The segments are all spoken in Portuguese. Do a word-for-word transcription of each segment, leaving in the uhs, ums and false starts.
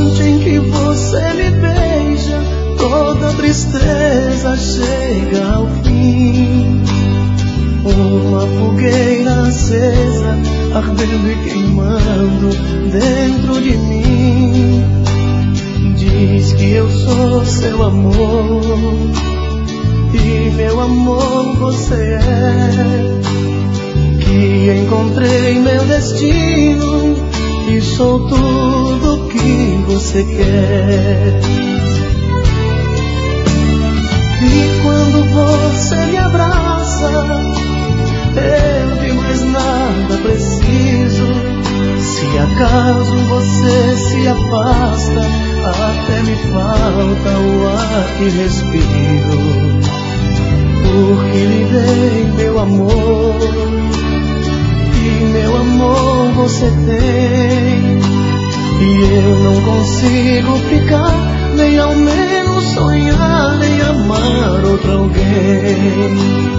instante em que você me beija, toda tristeza chega ao fim. Uma fogueira acesa, ardendo e queimando dentro de mim. Diz que eu sou seu amor, e meu amor você é. Que encontrei meu destino e sou tudo que você quer. E quando você me abraça, eu de mais nada preciso. Se acaso você se afasta, até me falta o ar que respiro. Porque lhe dei meu amor, e meu amor você tem. E eu não consigo ficar, nem ao menos sonhar, nem amar outro alguém.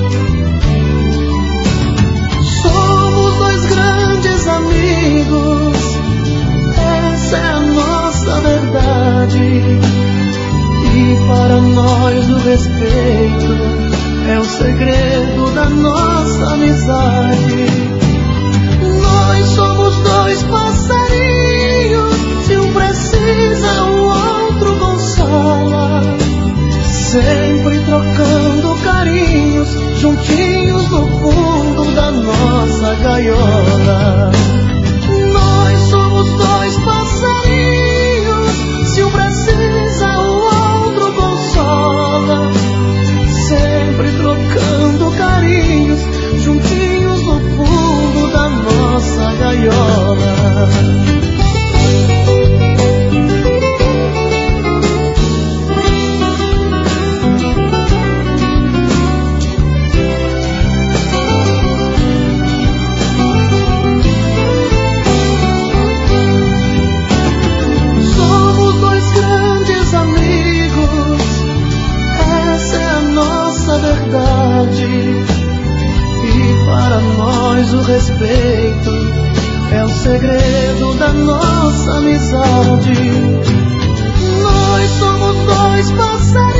Somos dois grandes amigos, essa é a nossa verdade. E para nós o respeito é o segredo da nossa amizade. Nós somos dois passarinhos, se um precisa o outro consola, sempre trocando carinhos, juntinhos no fundo da nossa gaiola. Nós somos dois passarinhos, se um precisa o outro consola, sempre trocando carinhos, juntinhos no fundo da nossa gaiola. Somos dois grandes amigos, essa é a nossa verdade. E para nós o respeito é o segredo da nossa amizade. Nós somos dois passarinhos,